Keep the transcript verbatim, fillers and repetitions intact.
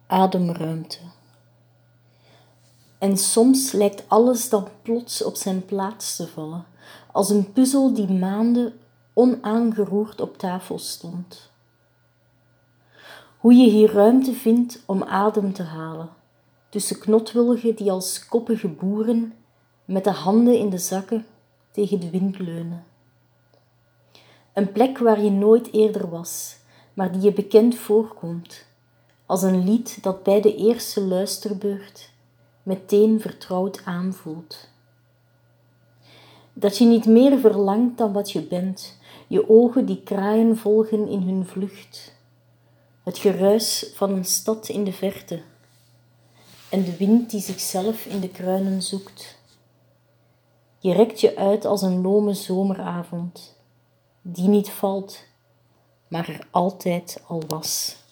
ademruimte. En soms lijkt alles dan plots op zijn plaats te vallen, als een puzzel die maanden onaangeroerd op tafel stond. Hoe je hier ruimte vindt om adem te halen, tussen knotwilgen die als koppige boeren met de handen in de zakken tegen de wind leunen. Een plek waar je nooit eerder was, maar die je bekend voorkomt, als een lied dat bij de eerste luisterbeurt meteen vertrouwd aanvoelt. Dat je niet meer verlangt dan wat je bent, je ogen die kraaien volgen in hun vlucht, het geruis van een stad in de verte en de wind die zichzelf in de kruinen zoekt. Je rekt je uit als een lome zomeravond, die niet valt, maar er altijd al was.